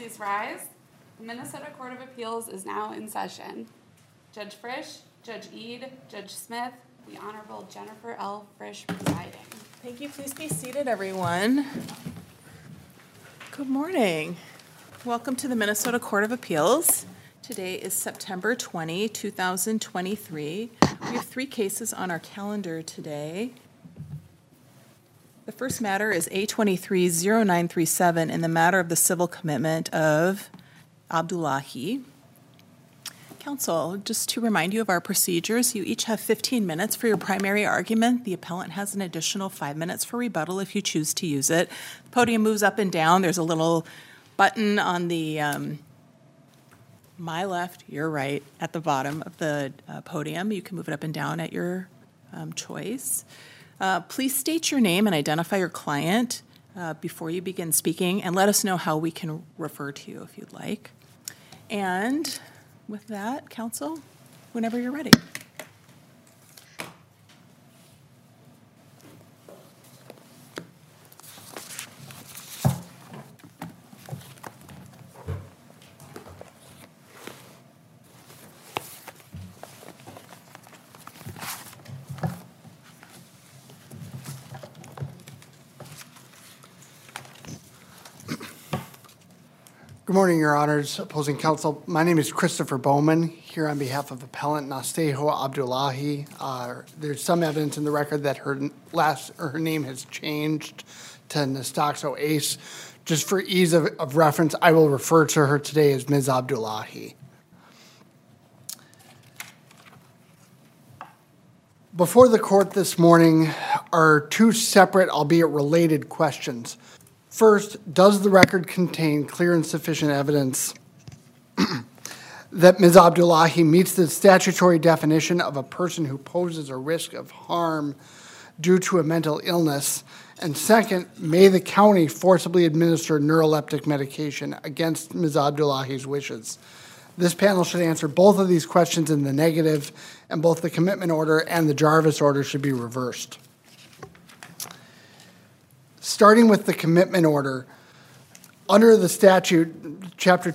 Please rise. The Minnesota Court of Appeals is now in session. Judge Frisch, Judge Eade, Judge Smith, the Honorable Jennifer L. Frisch presiding. Thank you. Please be seated, everyone. Good morning. Welcome to the Minnesota Court of Appeals. Today is September 20, 2023. We have 3 cases on our calendar today. The first matter is A230937 in the matter of the civil commitment of Abdullahi. Counsel, just to remind you of our procedures, you each have 15 minutes for your primary argument. The appellant has an additional 5 minutes for rebuttal if you choose to use it. The podium moves up and down. There's a little button on the my left, your right, at the bottom of the podium. You can move it up and down at your choice. Please state your name and identify your client before you begin speaking, and let us know how we can refer to you if you'd like. And with that, counsel, whenever you're ready. Good morning, Your Honors, opposing counsel. My name is Christopher Bowman, here on behalf of appellant Nasteho Abdullahi. There's some evidence in the record that her name has changed to Nastaxo Ace. Just for ease of reference, I will refer to her today as Ms. Abdullahi. Before the court this morning are 2 separate, albeit related questions. First, does the record contain clear and sufficient evidence that Ms. Abdullahi meets the statutory definition of a person who poses a risk of harm due to a mental illness? And second, may the county forcibly administer neuroleptic medication against Ms. Abdullahi's wishes? This panel should answer both of these questions in the negative, and both the commitment order and the Jarvis order should be reversed. Starting with the commitment order, under the statute, Chapter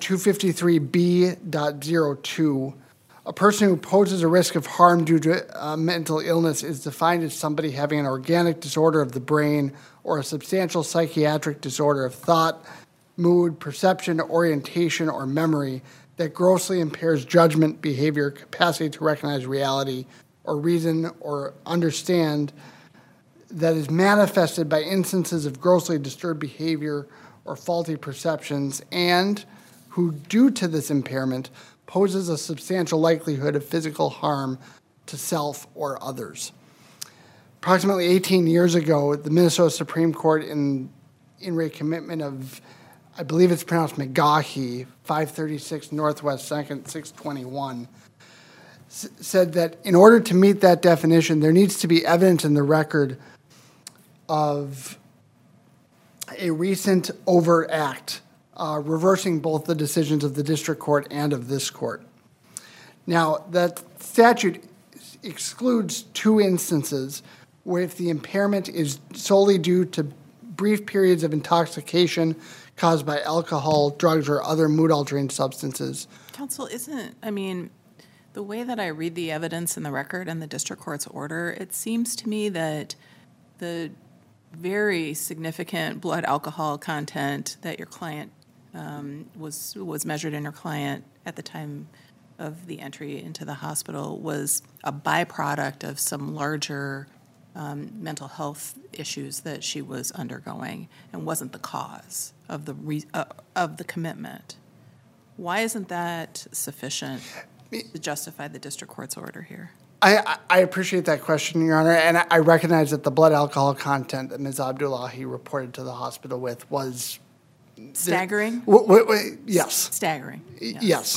253B.02, a person who poses a risk of harm due to mental illness is defined as somebody having an organic disorder of the brain or a substantial psychiatric disorder of thought, mood, perception, orientation, or memory that grossly impairs judgment, behavior, capacity to recognize reality, or reason or understand, that is manifested by instances of grossly disturbed behavior or faulty perceptions, and who, due to this impairment, poses a substantial likelihood of physical harm to self or others. Approximately 18 years ago, the Minnesota Supreme Court in re commitment of, I believe it's pronounced McGaughy, 536 Northwest 2nd, 621, said that in order to meet that definition, there needs to be evidence in the record of a recent overt act, reversing both the decisions of the district court and of this court. Now, that statute excludes 2 instances where if the impairment is solely due to brief periods of intoxication caused by alcohol, drugs, or other mood-altering substances. Counsel, the way that I read the evidence in the record and the district court's order, it seems to me that the very significant blood alcohol content that your client was measured in her client at the time of the entry into the hospital was a byproduct of some larger mental health issues that she was undergoing and wasn't the cause of the commitment. Why isn't that sufficient to justify the district court's order here? I appreciate that question, Your Honor, and I recognize that the blood alcohol content that Ms. Abdullahi reported to the hospital with was staggering. Yes, staggering. Yes.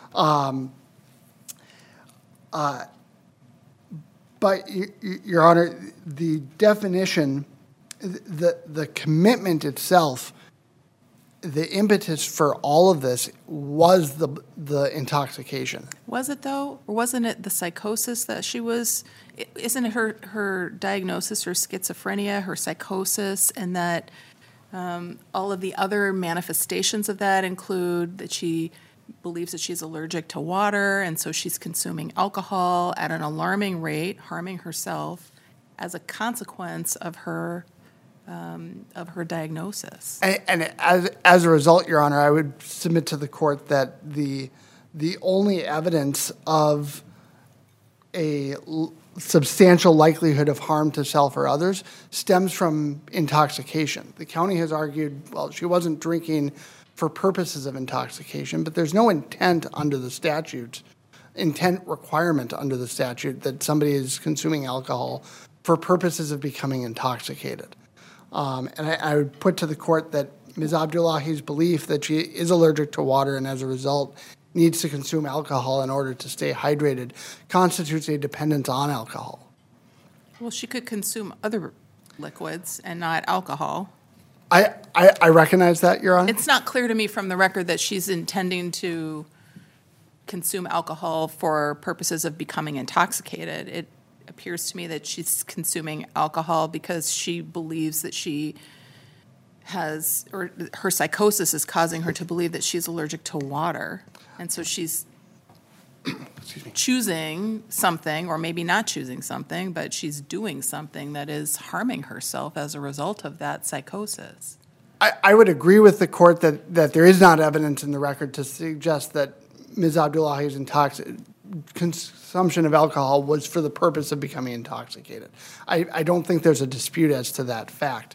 But Your Honor, the definition, the commitment itself, the impetus for all of this was the intoxication. Was it though? Or wasn't it the psychosis that she was? Isn't it her diagnosis, her schizophrenia, her psychosis, and that All of the other manifestations of that include that she believes that she's allergic to water, and so she's consuming alcohol at an alarming rate, harming herself as a consequence of her diagnosis. And as a result, Your Honor, I would submit to the court that the only evidence of a substantial likelihood of harm to self or others stems from intoxication. The county has argued, well, she wasn't drinking for purposes of intoxication, but there's no intent under the statute, intent requirement under the statute that somebody is consuming alcohol for purposes of becoming intoxicated. And I would put to the court that Ms. Abdullahi's belief that she is allergic to water and as a result needs to consume alcohol in order to stay hydrated constitutes a dependence on alcohol. Well, she could consume other liquids and not alcohol. I recognize that, Your Honor. It's not clear to me from the record that she's intending to consume alcohol for purposes of becoming intoxicated. It appears to me that she's consuming alcohol because she believes that she has, or her psychosis is causing her to believe that she's allergic to water. And so she's choosing something, or maybe not choosing something, but she's doing something that is harming herself as a result of that psychosis. I would agree with the court that there is not evidence in the record to suggest that Ms. Abdullahi's consumption of alcohol was for the purpose of becoming intoxicated. I don't think there's a dispute as to that fact.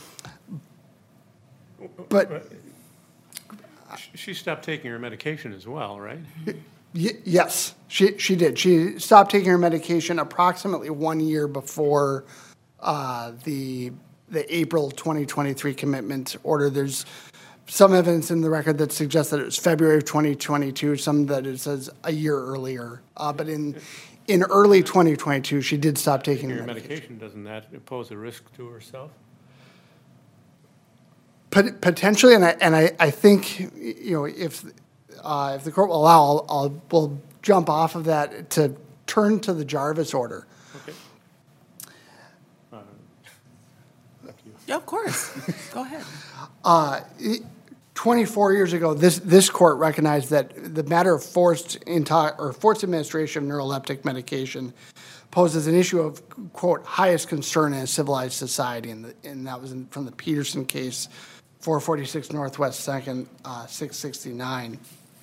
But she stopped taking her medication as well, right? Yes, she did. She stopped taking her medication approximately 1 year before the April 2023 commitment order. There's some evidence in the record that suggests that it was February of 2022, some that it says a year earlier. But in early 2022, she did stop taking her medication. Doesn't that pose a risk to herself? Potentially, and I think, you know, if the court will allow, we'll jump off of that to turn to the Jarvis order. Okay. Yeah, of course. Go ahead. 24 years ago, this court recognized that the matter of forced administration of neuroleptic medication poses an issue of, quote, highest concern in a civilized society, and that was from the Peterson case, 446 Northwest 2nd, 669.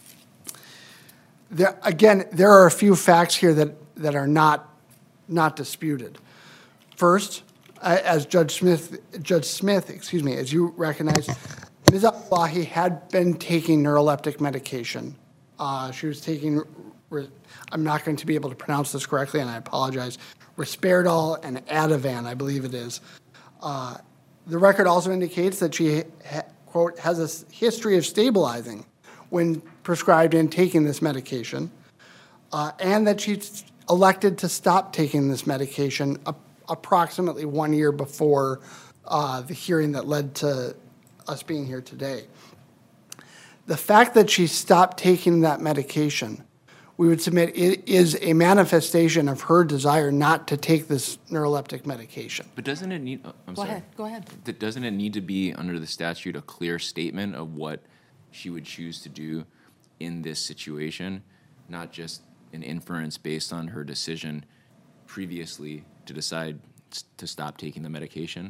There are a few facts here that are not disputed. First, as Judge Smith, as you recognize, Ms. Abdullahi had been taking neuroleptic medication. She was taking, I'm not going to be able to pronounce this correctly, and I apologize, Risperidol and Ativan, I believe it is. The record also indicates that she, quote, has a history of stabilizing when prescribed and taking this medication, and that she elected to stop taking this medication approximately 1 year before the hearing that led to us being here today. The fact that she stopped taking that medication, we would submit it is a manifestation of her desire not to take this neuroleptic medication. But doesn't it need, Go ahead. Doesn't it need to be under the statute a clear statement of what she would choose to do in this situation, not just an inference based on her decision previously to decide to stop taking the medication?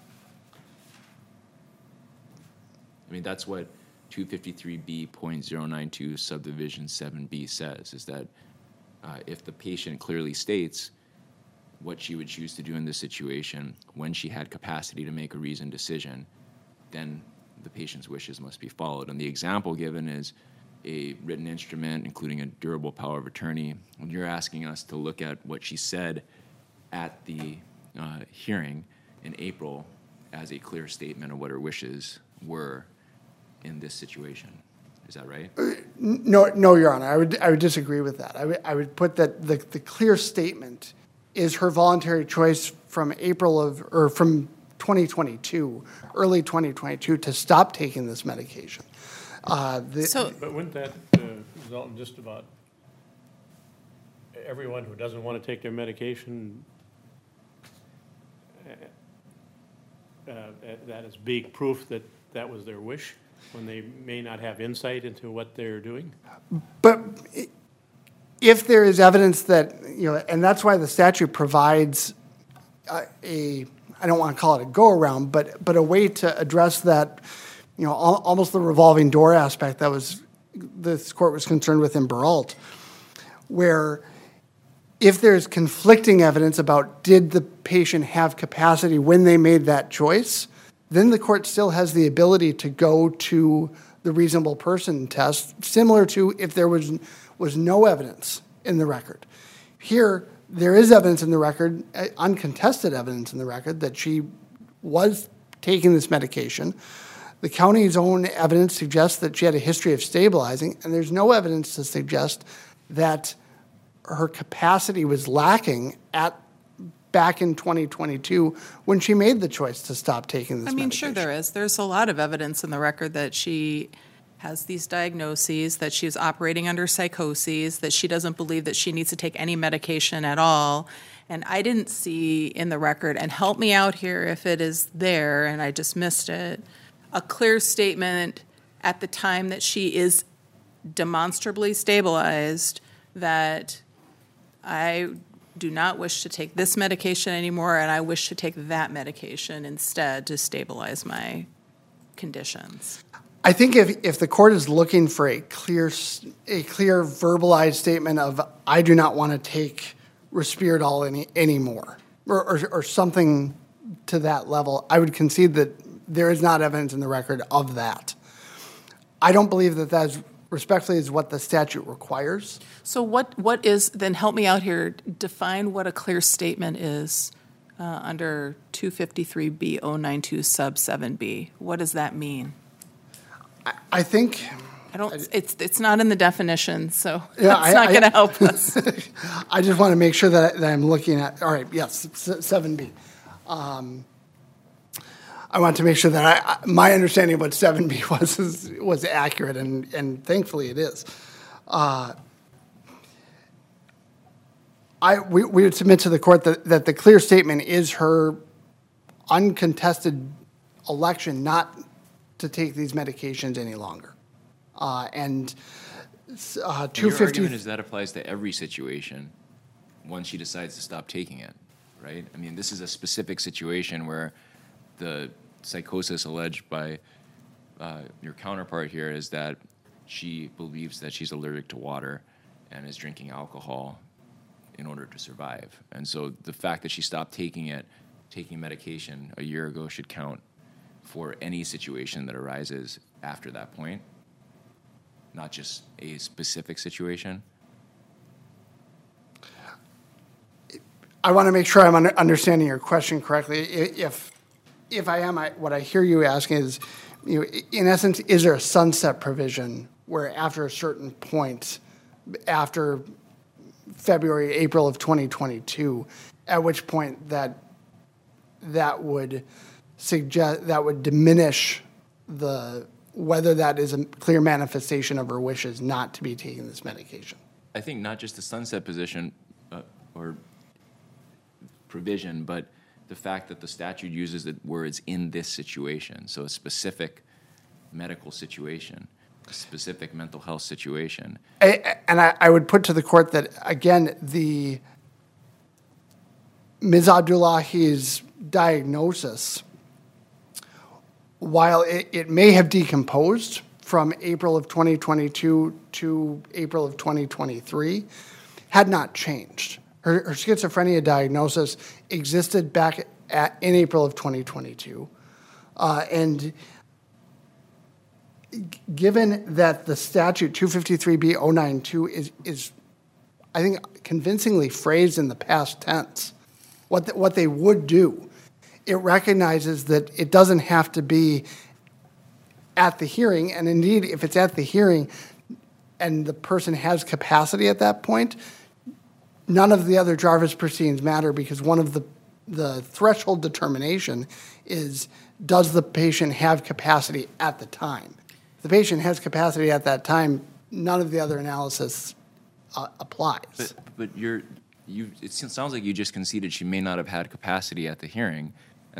I mean, that's what 253B.092 subdivision 7B says, is that if the patient clearly states what she would choose to do in this situation when she had capacity to make a reasoned decision, then the patient's wishes must be followed. And the example given is a written instrument, including a durable power of attorney. When you're asking us to look at what she said at the hearing in April as a clear statement of what her wishes were in this situation. Is that right? No, Your Honor. I would disagree with that. I would put that the clear statement is her voluntary choice from from 2022, early 2022, to stop taking this medication. But wouldn't that result in just about everyone who doesn't want to take their medication that as being proof that that was their wish, when they may not have insight into what they're doing? But if there is evidence that, and that's why the statute provides I don't want to call it a go-around, but a way to address that, almost the revolving door aspect that this court was concerned with in Beralt, where if there's conflicting evidence about did the patient have capacity when they made that choice, then the court still has the ability to go to the reasonable person test, similar to if there was no evidence in the record. Here, there is evidence in the record, uncontested evidence in the record, that she was taking this medication. The county's own evidence suggests that she had a history of stabilizing, and there's no evidence to suggest that her capacity was lacking back in 2022 when she made the choice to stop taking this medication. Sure there is. There's a lot of evidence in the record that she has these diagnoses, that she's operating under psychoses, that she doesn't believe that she needs to take any medication at all. And I didn't see in the record, and help me out here if it is there and I just missed it, a clear statement at the time that she is demonstrably stabilized that I do not wish to take this medication anymore and I wish to take that medication instead to stabilize my conditions. I think if the court is looking for a clear verbalized statement of I do not want to take Risperdal anymore or something to that level, I would concede that there is not evidence in the record of that. I don't believe that respectfully is what the statute requires. So what is, then help me out here, define what a clear statement is under 253B092 sub 7B. What does that mean? I think it's not in the definition, so that's not going to help us. I just want to make sure that I'm looking at, all right, yes, 7B. I want to make sure that my understanding of what 7B was accurate, and thankfully it is. We would submit to the court that the clear statement is her uncontested election not to take these medications any longer. And Your 250... argument is that applies to every situation once she decides to stop taking it, right? I mean, this is a specific situation where the psychosis alleged by your counterpart here is that she believes that she's allergic to water and is drinking alcohol in order to survive. And so the fact that she stopped taking medication a year ago should count for any situation that arises after that point, not just a specific situation. I want to make sure I'm understanding your question correctly. If I am, what I hear you asking is, in essence, is there a sunset provision where after a certain point, after February, April of 2022, at which point that would diminish whether that is a clear manifestation of her wishes not to be taking this medication? I think not just the sunset position or provision, but the fact that the statute uses the words "in this situation," so a specific medical situation, a specific mental health situation. And I would put to the court that, again, Ms. Abdullahi's diagnosis, while it may have decomposed from April of 2022 to April of 2023, had not changed. Her schizophrenia diagnosis existed back in April of 2022. And given that the statute 253B092 is, I think, convincingly phrased in the past tense, what they would do, it recognizes that it doesn't have to be at the hearing. And indeed, if it's at the hearing and the person has capacity at that point, none of the other Jarvis proceedings matter, because one of the threshold determination is, does the patient have capacity at the time? If the patient has capacity at that time, none of the other analysis applies. But it sounds like you just conceded she may not have had capacity at the hearing, and the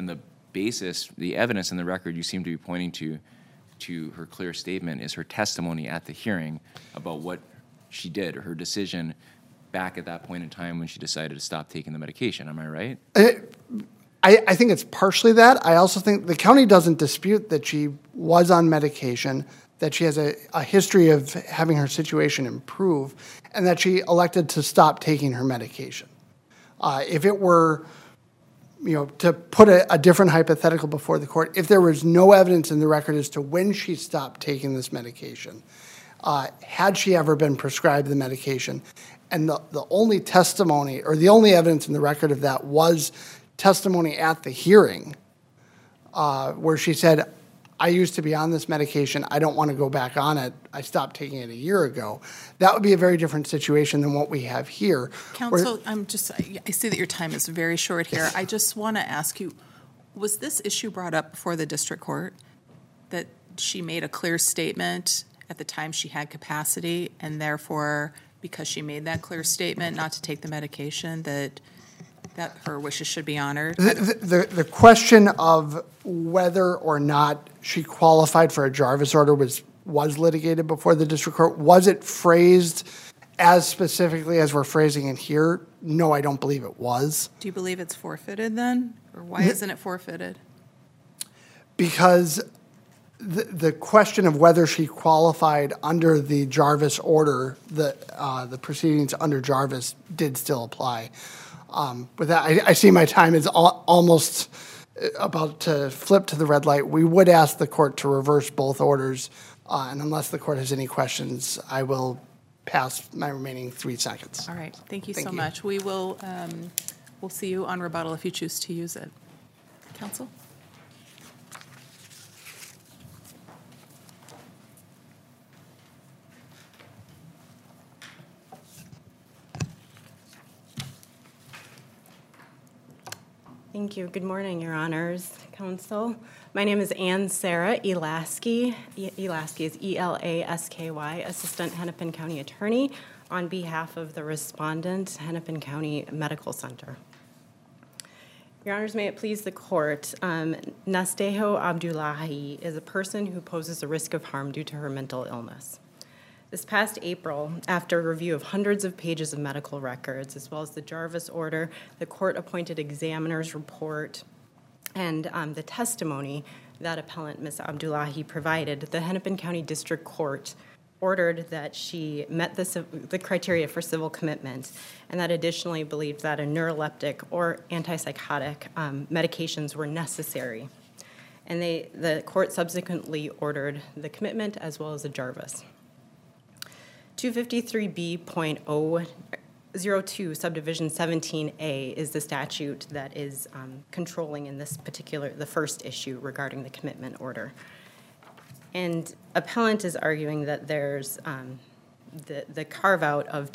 basis, the evidence in the record you seem to be pointing to her clear statement is her testimony at the hearing about what she did, or her decision back at that point in time when she decided to stop taking the medication. Am I right? I think it's partially that. I also think the county doesn't dispute that she was on medication, that she has a history of having her situation improve, and that she elected to stop taking her medication. If it were, to put a different hypothetical before the court, if there was no evidence in the record as to when she stopped taking this medication, had she ever been prescribed the medication, and the only testimony or the only evidence in the record of that was testimony at the hearing, where she said, I used to be on this medication. I don't want to go back on it. I stopped taking it a year ago. That would be a very different situation than what we have here. Counsel, I see that your time is very short here. I just want to ask you, was this issue brought up before the district court, that she made a clear statement at the time she had capacity, and therefore, because she made that clear statement not to take the medication, that her wishes should be honored? The question of whether or not she qualified for a Jarvis order was litigated before the district court. Was it phrased as specifically as we're phrasing it here? No, I don't believe it was. Do you believe it's forfeited then? Or why isn't it forfeited? Because the question of whether she qualified under the Jarvis order, the proceedings under Jarvis did still apply. With that, I see my time is almost about to flip to the red light. We would ask the court to reverse both orders, and unless the court has any questions, I will pass my remaining 3 seconds. All right, thank you so much. We will, we'll see you on rebuttal if you choose to use it. Counsel? Thank you. Good morning, Your Honors, Counsel. My name is Ann Sarah Elasky. Elasky is E-L-A-S-K-Y, Assistant Hennepin County Attorney, on behalf of the respondent, Hennepin County Medical Center. Your Honors, may it please the court, Nastejo Abdullahi is a person who poses a risk of harm due to her mental illness. This past April, after a review of hundreds of pages of medical records, as well as the Jarvis order, the court-appointed examiner's report, and the testimony that appellant Ms. Abdullahi provided, the Hennepin County District Court ordered that she met the criteria for civil commitment, and that additionally believed that a neuroleptic or antipsychotic medications were necessary. And the court subsequently ordered the commitment as well as the Jarvis. 253B.002 subdivision 17A is the statute that is controlling in this particular, the first issue regarding the commitment order. And appellant is arguing that there's the carve out of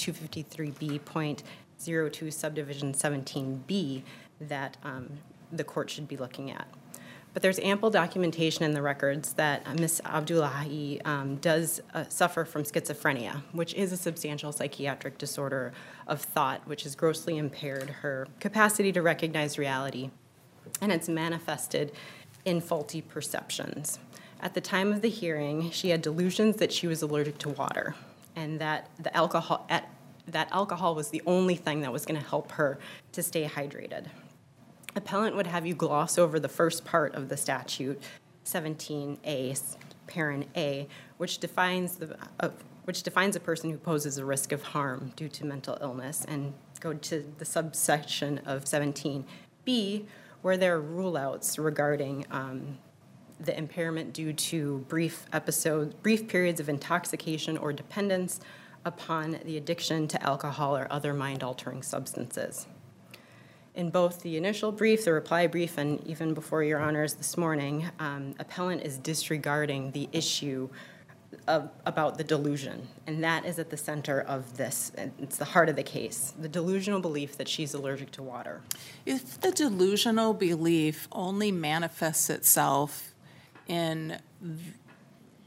253B.02 subdivision 17B that the court should be looking at. But there's ample documentation in the records that Ms. Abdullahi does suffer from schizophrenia, which is a substantial psychiatric disorder of thought, which has grossly impaired her capacity to recognize reality, and it's manifested in faulty perceptions. At the time of the hearing, she had delusions that she was allergic to water, and that alcohol was the only thing that was going to help her to stay hydrated. Appellant would have you gloss over the first part of the statute, 17A, parent A, which defines a person who poses a risk of harm due to mental illness, and go to the subsection of 17B, where there are rule-outs regarding the impairment due to brief periods of intoxication or dependence upon the addiction to alcohol or other mind-altering substances. In both the initial brief, the reply brief, and even before Your Honors this morning, appellant is disregarding the issue about the delusion, and that is at the center of this. It's the heart of the case, the delusional belief that she's allergic to water. If the delusional belief only manifests itself in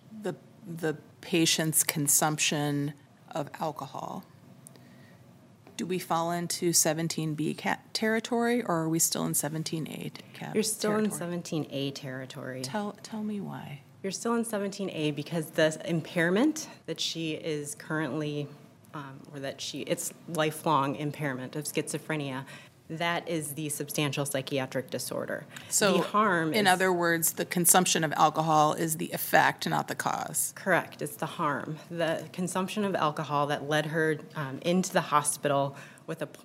the patient's consumption of alcohol, do we fall into 17B territory, or are we still in 17A You're still in territory? 17A territory. Tell me why. You're still in 17A because the impairment that she is currently, it's lifelong impairment of schizophrenia, that is the substantial psychiatric disorder. So, the harm in is, other words, the consumption of alcohol is the effect, not the cause. correct, it's the harm. The consumption of alcohol that led her into the hospital with a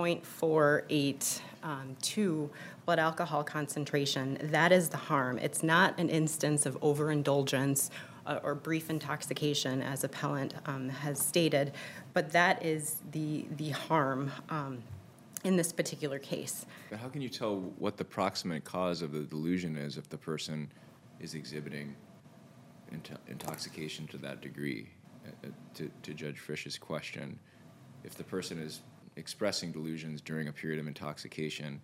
0.48 blood alcohol concentration, that is the harm. It's not an instance of overindulgence or brief intoxication, as appellant has stated, but that is the harm in this particular case. But how can you tell what the proximate cause of the delusion is if the person is exhibiting intoxication to that degree? To Judge Frisch's question, if the person is expressing delusions during a period of intoxication,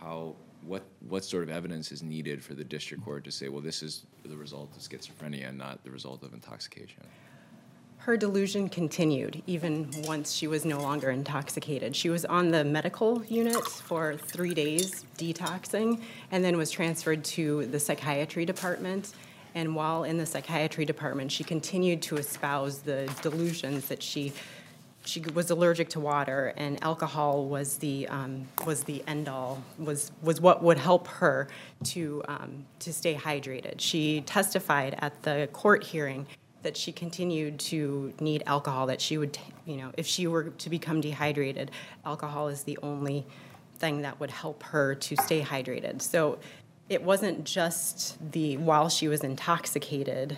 what sort of evidence is needed for the district court to say, well, this is the result of schizophrenia and not the result of intoxication? Her delusion continued even once she was no longer intoxicated. She was on the medical unit for 3 days detoxing and then was transferred to the psychiatry department. And while in the psychiatry department, she continued to espouse the delusions that she was allergic to water and alcohol was the end all, was what would help her to stay hydrated. She testified at the court hearing that she continued to need alcohol, that she would, if she were to become dehydrated, alcohol is the only thing that would help her to stay hydrated. So it wasn't just while she was intoxicated,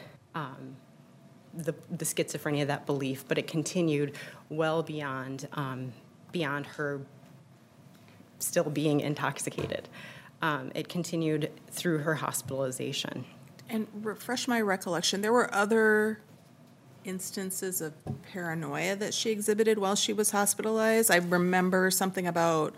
the schizophrenia, that belief, but it continued well beyond her still being intoxicated. It continued through her hospitalization. And refresh my recollection, there were other instances of paranoia that she exhibited while she was hospitalized. I remember something about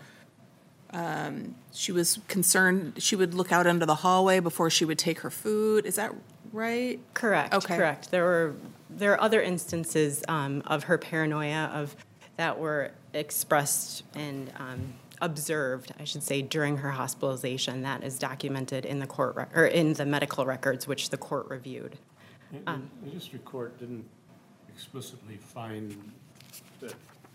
she was concerned she would look out into the hallway before she would take her food. Is that right? Correct. Okay. Correct. There are other instances of her paranoia that were expressed and observed, I should say, during her hospitalization. That is documented in the court or in the medical records, which the court reviewed. The district court didn't explicitly find that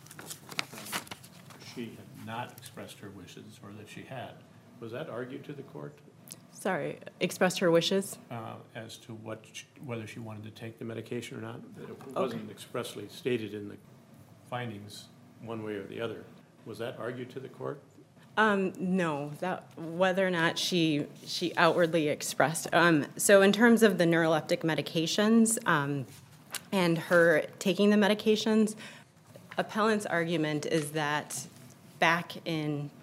she had not expressed her wishes or that she had. Was that argued to the court Sorry, expressed her wishes? as to whether she wanted to take the medication or not? It wasn't expressly stated in the findings one way or the other. Was that argued to the court? No, whether or not she outwardly expressed. So in terms of the neuroleptic medications and her taking the medications, appellant's argument is that back in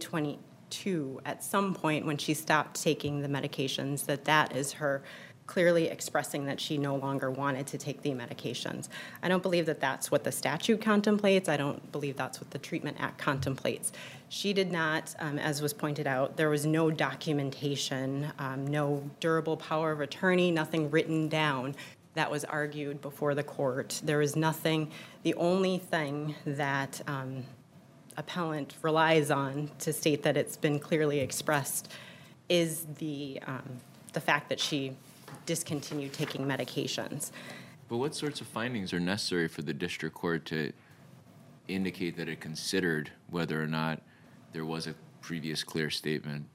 2022, at some point when she stopped taking the medications, that is her clearly expressing that she no longer wanted to take the medications. I don't believe that that's what the statute contemplates. I don't believe that's what the Treatment Act contemplates. She did not, as was pointed out, there was no documentation, no durable power of attorney, nothing written down that was argued before the court. There was nothing. The only thing that appellant relies on to state that it's been clearly expressed is the fact that she discontinued taking medications. But what sorts of findings are necessary for the district court to indicate that it considered whether or not there was a previous clear statement?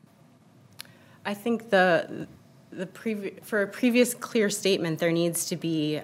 I think for a previous clear statement, there needs to be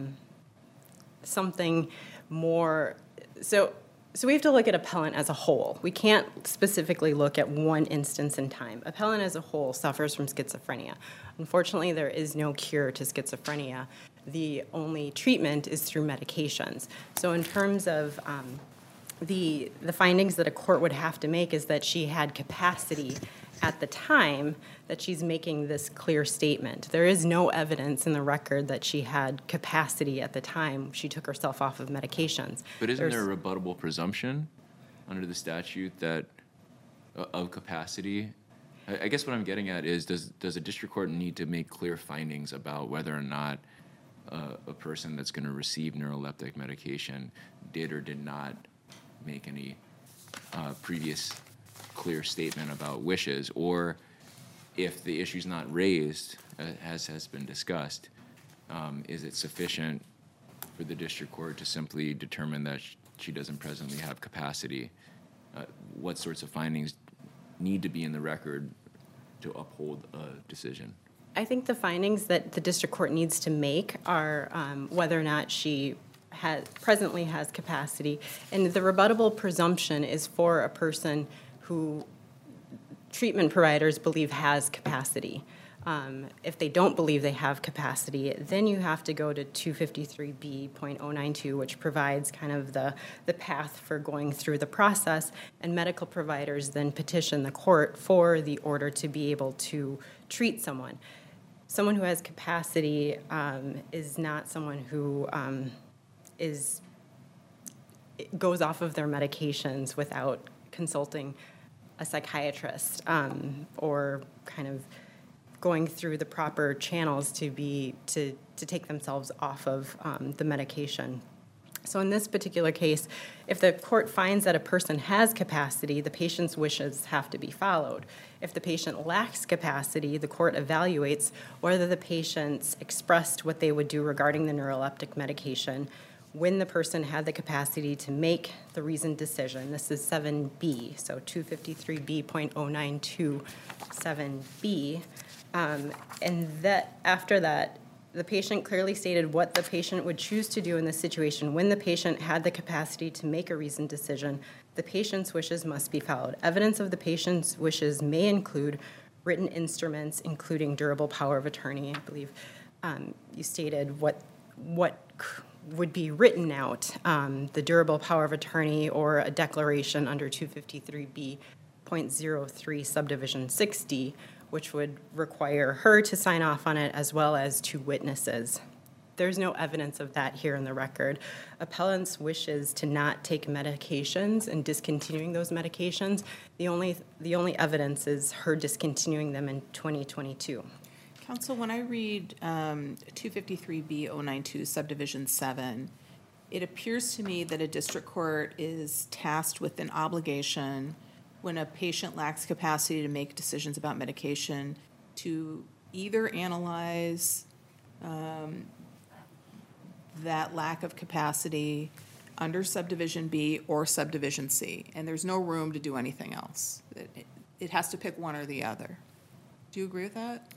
something more. So we have to look at appellant as a whole. We can't specifically look at one instance in time. Appellant as a whole suffers from schizophrenia. Unfortunately, there is no cure to schizophrenia. The only treatment is through medications. So in terms of the findings that a court would have to make is that she had capacity at the time that she's making this clear statement. There is no evidence in the record that she had capacity at the time she took herself off of medications. But isn't there a rebuttable presumption under the statute that of capacity? I guess what I'm getting at is, does a district court need to make clear findings about whether or not a person that's going to receive neuroleptic medication did or did not make any previous clear statement about wishes, or if the issue's not raised, as has been discussed, is it sufficient for the district court to simply determine that she doesn't presently have capacity? What sorts of findings need to be in the record to uphold a decision? I think the findings that the district court needs to make are whether or not she presently has capacity. And the rebuttable presumption is for a person who treatment providers believe has capacity. If they don't believe they have capacity, then you have to go to 253B.092, which provides kind of the path for going through the process, and medical providers then petition the court for the order to be able to treat someone. Someone who has capacity is not someone who goes off of their medications without consulting a psychiatrist or kind of going through the proper channels to take themselves off of the medication. So in this particular case, if the court finds that a person has capacity, the patient's wishes have to be followed. If the patient lacks capacity, the court evaluates whether the patients expressed what they would do regarding the neuroleptic medication when the person had the capacity to make the reasoned decision. This is 7B, so 253B.092, 7B. And that after that, the patient clearly stated what the patient would choose to do in this situation. When the patient had the capacity to make a reasoned decision, the patient's wishes must be followed. Evidence of the patient's wishes may include written instruments, including durable power of attorney. I believe you stated what would be written out, the durable power of attorney or a declaration under 253B.03 subdivision 6D, which would require her to sign off on it as well as two witnesses. There's no evidence of that here in the record. Appellant's wishes to not take medications and discontinuing those medications, the only evidence is her discontinuing them in 2022. Counsel, when I read 253B.092 subdivision 7, it appears to me that a district court is tasked with an obligation when a patient lacks capacity to make decisions about medication to either analyze that lack of capacity under subdivision B or subdivision C, and there's no room to do anything else. It has to pick one or the other. Do you agree with that?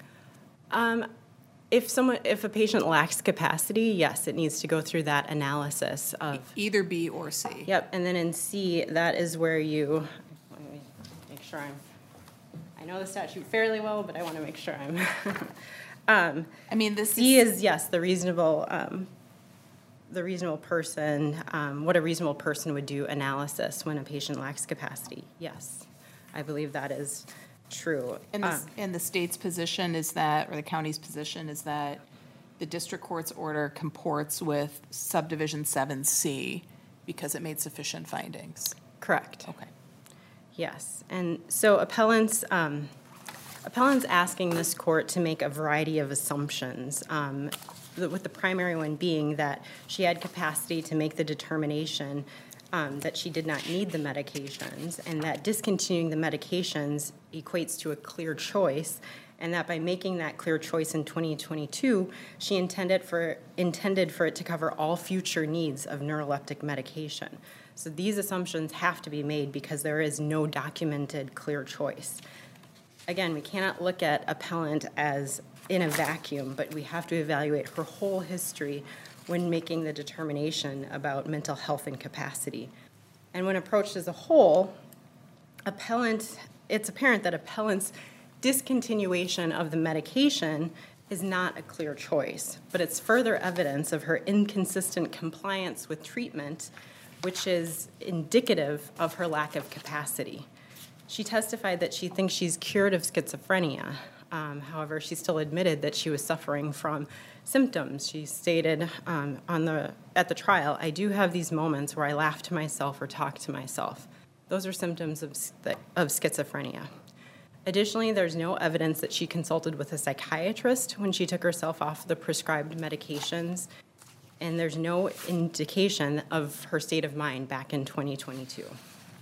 If a patient lacks capacity, yes, it needs to go through that analysis of Either B or C. Yep, and then in C, that is where you, let me make sure I know the statute fairly well, but I want to make sure I'm, I mean, this C is, yes, the reasonable person, what a reasonable person would do analysis when a patient lacks capacity. Yes, I believe that is true. And the state's position is that, or the county's position is that the district court's order comports with subdivision 7C because it made sufficient findings. Correct. Okay. Yes, and so appellants asking this court to make a variety of assumptions, with the primary one being that she had capacity to make the determination that she did not need the medications, and that discontinuing the medications equates to a clear choice, and that by making that clear choice in 2022, she intended for it to cover all future needs of neuroleptic medication. So these assumptions have to be made because there is no documented clear choice. Again, we cannot look at appellant as in a vacuum, but we have to evaluate her whole history when making the determination about mental health and capacity. And when approached as a whole, it's apparent that appellant's discontinuation of the medication is not a clear choice, but it's further evidence of her inconsistent compliance with treatment, which is indicative of her lack of capacity. She testified that she thinks she's cured of schizophrenia. However, she still admitted that she was suffering from symptoms. She stated at the trial, "I do have these moments where I laugh to myself or talk to myself." Those are symptoms of schizophrenia. Additionally, there's no evidence that she consulted with a psychiatrist when she took herself off the prescribed medications, and there's no indication of her state of mind back in 2022.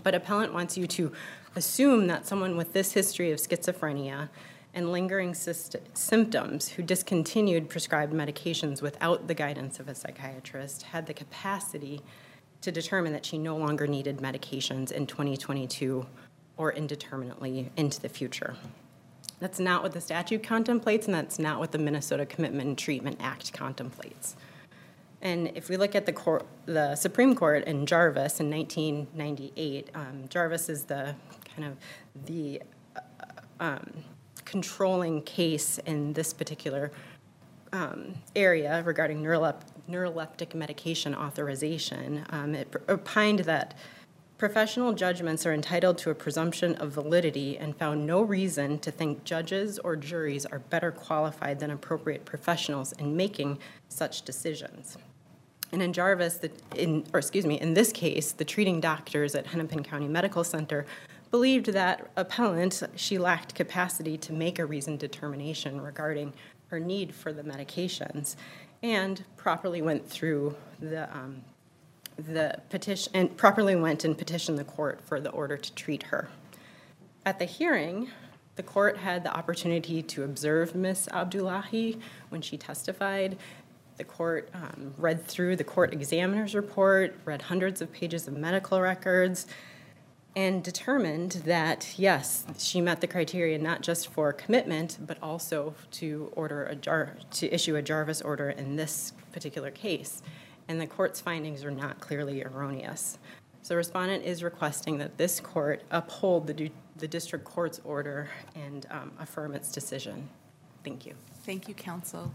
But appellant wants you to assume that someone with this history of schizophrenia and lingering symptoms who discontinued prescribed medications without the guidance of a psychiatrist had the capacity to determine that she no longer needed medications in 2022 or indeterminately into the future. That's not what the statute contemplates, and that's not what the Minnesota Commitment and Treatment Act contemplates. And if we look at the Supreme Court in Jarvis in 1998, Jarvis is the kind of the controlling case in this particular area regarding neuroleptic medication authorization. It opined that professional judgments are entitled to a presumption of validity and found no reason to think judges or juries are better qualified than appropriate professionals in making such decisions. And in Jarvis, in this case, the treating doctors at Hennepin County Medical Center believed that appellant, she lacked capacity to make a reasoned determination regarding her need for the medications, and properly went through the petition and properly went and petitioned the court for the order to treat her. At the hearing, the court had the opportunity to observe Ms. Abdullahi when she testified. The court read through the court examiner's report, read hundreds of pages of medical records, and determined that, yes, she met the criteria not just for commitment, but also to issue a Jarvis order in this particular case. And the court's findings are not clearly erroneous. So the respondent is requesting that this court uphold the district court's order and affirm its decision. Thank you. Thank you, counsel.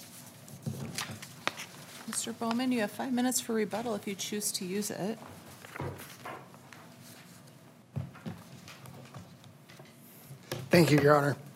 Mr. Bowman, you have 5 minutes for rebuttal if you choose to use it. Thank you, Your Honor.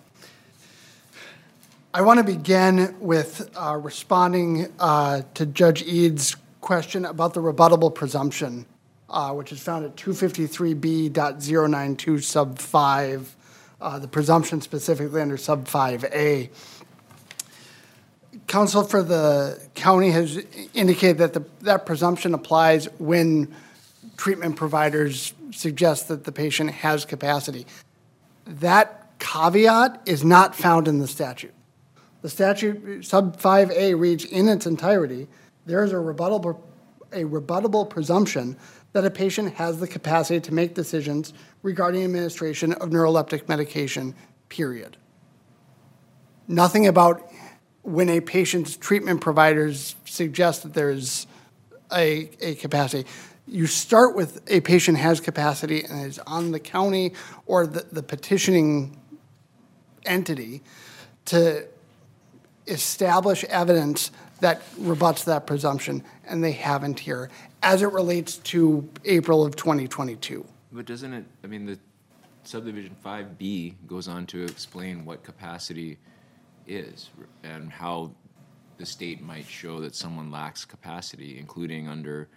I want to begin with responding to Judge Eads' question about the rebuttable presumption, which is found at 253B.092 sub 5, the presumption specifically under sub 5A. Counsel for the county has indicated that that presumption applies when treatment providers suggest that the patient has capacity. That caveat is not found in the statute. The statute, sub 5A, reads in its entirety, there is a rebuttable presumption that a patient has the capacity to make decisions regarding administration of neuroleptic medication, period. Nothing about when a patient's treatment providers suggest that there is a capacity. You start with a patient has capacity and is on the county or the petitioning entity to establish evidence that rebuts that presumption, and they haven't here, as it relates to April of 2022. But doesn't it, I mean, the subdivision 5B goes on to explain what capacity is and how the state might show that someone lacks capacity, including under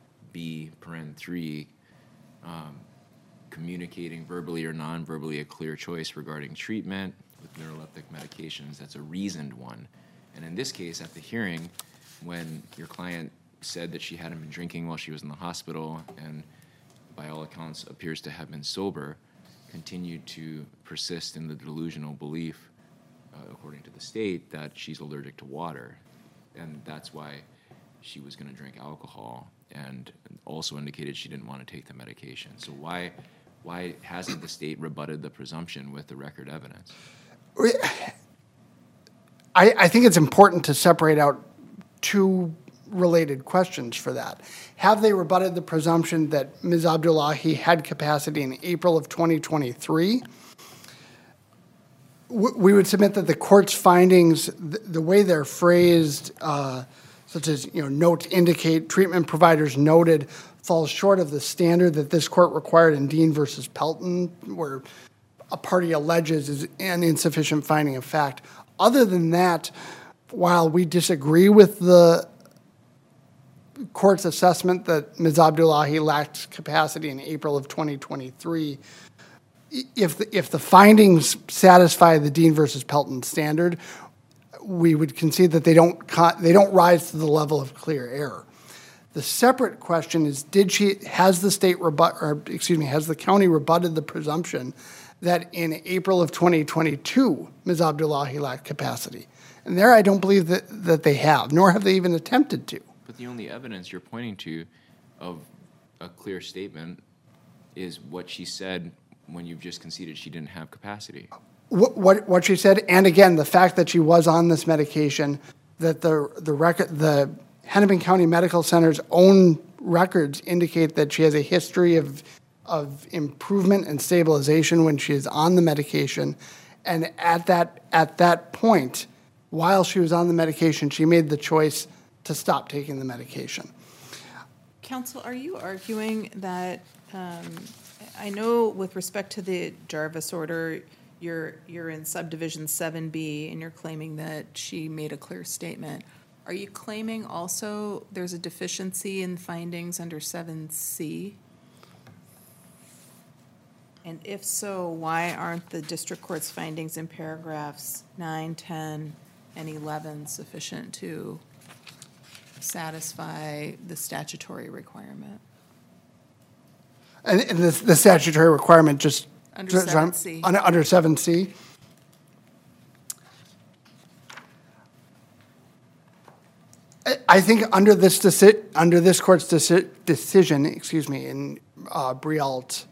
B(3), communicating verbally or non-verbally a clear choice regarding treatment with neuroleptic medications. That's a reasoned one. And in this case, at the hearing, when your client said that she hadn't been drinking while she was in the hospital and by all accounts appears to have been sober, continued to persist in the delusional belief, according to the state, that she's allergic to water. And that's why she was going to drink alcohol, and also indicated she didn't want to take the medication. So why hasn't the state rebutted the presumption with the record evidence? I think it's important to separate out two related questions for that. Have they rebutted the presumption that Ms. Abdullahi had capacity in April of 2023? We would submit that the court's findings, the way they're phrased, such as, note indicate, treatment providers noted, falls short of the standard that this court required in Dean versus Pelton, where a party alleges is an insufficient finding of fact. Other than that, while we disagree with the court's assessment that Ms. Abdullahi lacked capacity in April of 2023, if the findings satisfy the Dean versus Pelton standard, we would concede that they don't rise to the level of clear error. The separate question is, has the county rebutted the presumption that in April of 2022, Ms. Abdullahi lacked capacity? And there I don't believe that they have, nor have they even attempted to. But the only evidence you're pointing to of a clear statement is what she said when you've just conceded she didn't have capacity. What she said, and again, the fact that she was on this medication, that the Hennepin County Medical Center's own records indicate that she has a history of improvement and stabilization when she is on the medication. And at that point, while she was on the medication, she made the choice to stop taking the medication. Counsel, are you arguing that, I know with respect to the Jarvis order, you're in subdivision 7B and you're claiming that she made a clear statement. Are you claiming also there's a deficiency in findings under 7C? And if so, why aren't the district court's findings in paragraphs 9, 10, and 11 sufficient to satisfy the statutory requirement? And the statutory requirement just... Under 7C. Under 7C? I think under this court's decision, in Brialt,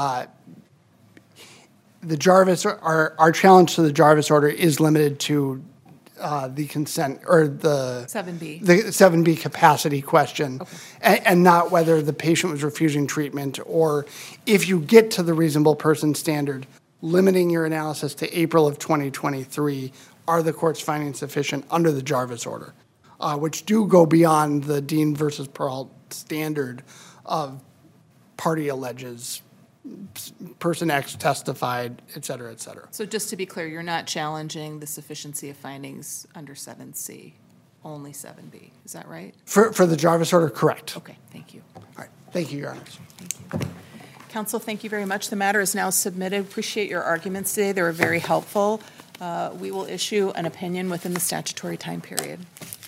the Jarvis, our challenge to the Jarvis order is limited to the consent, or the 7B. the 7B capacity question, and not whether the patient was refusing treatment, or if you get to the reasonable person standard, limiting your analysis to April of 2023, are the court's findings sufficient under the Jarvis order, which do go beyond the Dean versus Peralt standard of party alleges, person X testified, et cetera, et cetera. So just to be clear, you're not challenging the sufficiency of findings under 7C, only 7B. Is that right? For the Jarvis order, correct. Okay, thank you. All right. Thank you, Your Honors. Thank you. Counsel, thank you very much. The matter is now submitted. Appreciate your arguments today. They were very helpful. We will issue an opinion within the statutory time period.